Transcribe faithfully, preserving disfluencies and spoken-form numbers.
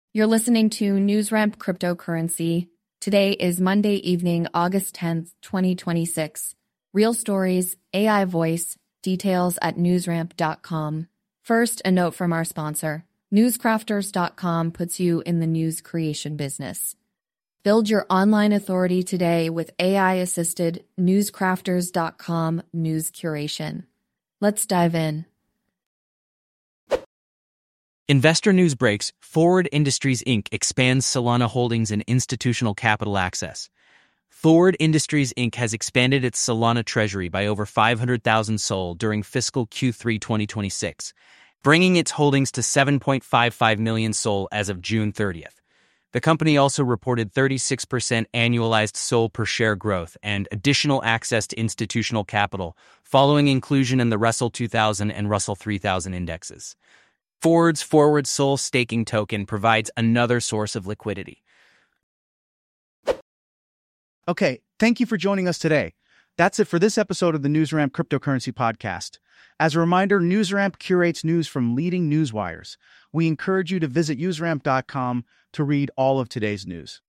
You're listening to NewsRamp Cryptocurrency. Today is Monday evening, August tenth, twenty twenty-six. Real stories, A I voice, details at newsramp dot com. First, a note from our sponsor. newscrafters dot com puts you in the news creation business. Build your online authority today with A I-assisted newscrafters dot com news curation. Let's dive in. Investor news breaks. Forward Industries Incorporated expands Solana holdings and institutional capital access. Forward Industries Incorporated has expanded its Solana treasury by over five hundred thousand S O L during fiscal Q three twenty twenty-six, bringing its holdings to seven point five five million S O L as of June thirtieth. The company also reported thirty-six percent annualized S O L per share growth and additional access to institutional capital following inclusion in the Russell two thousand and Russell three thousand indexes. Forward's Forward S O L staking token provides another source of liquidity. Okay, thank you for joining us today. That's it for this episode of the NewsRamp Cryptocurrency Podcast. As a reminder, NewsRamp curates news from leading news wires. We encourage you to visit newsramp dot com to read all of today's news.